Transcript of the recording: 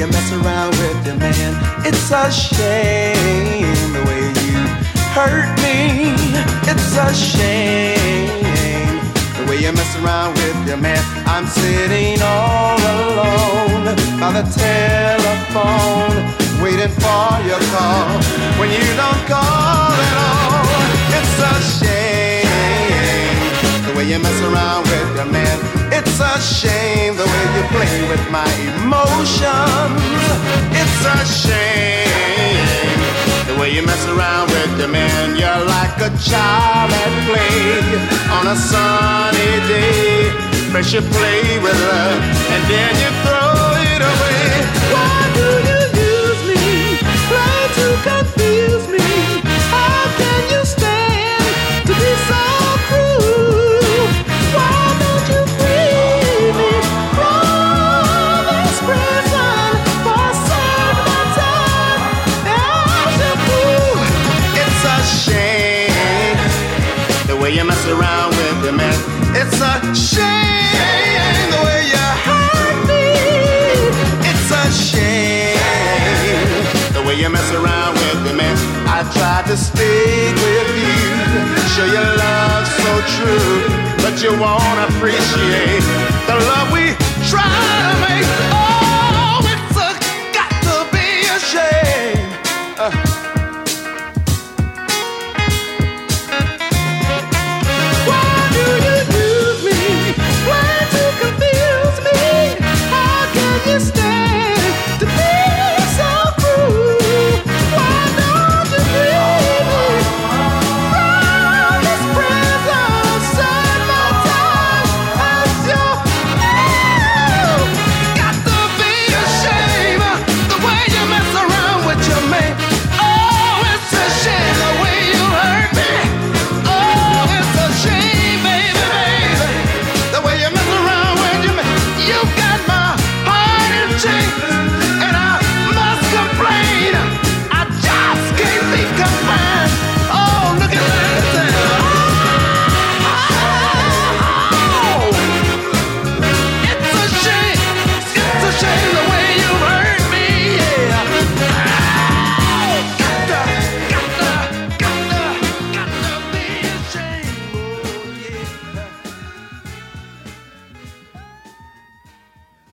mess around with your man. It's a shame the way you hurt me. It's a shame the way you mess around with your man. I'm sitting all alone by the telephone, waiting for your call when you don't call at all. It's a shame the way you mess around with your man. It's a shame the way you play with my emotions. It's a shame the way you mess around with your man. You're like a child at play on a sunny day. First you play with love and then you throw it away. Why do you use me? Try to confuse me. How can you stand to be so cruel? Why don't you free me from this prison for a certain time? As a fool, it's a shame the way you mess around with the man. It's a shame the way you hurt me. It's a shame the way you mess around with the man. I tried to stick with you, show your love so true, but you won't appreciate the love we tried